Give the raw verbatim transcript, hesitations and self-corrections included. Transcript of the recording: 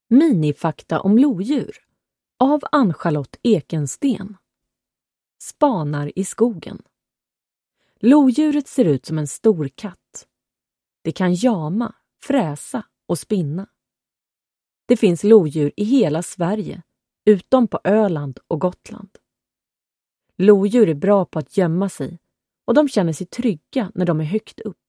Minifakta om lodjur av Ann-Charlotte Ekensten. Spanar i skogen. Lodjuret ser ut som en stor katt. Det kan jama, fräsa och spinna. Det finns lodjur i hela Sverige, utom på Öland och Gotland. Lodjur är bra på att gömma sig och de känner sig trygga när de är högt upp.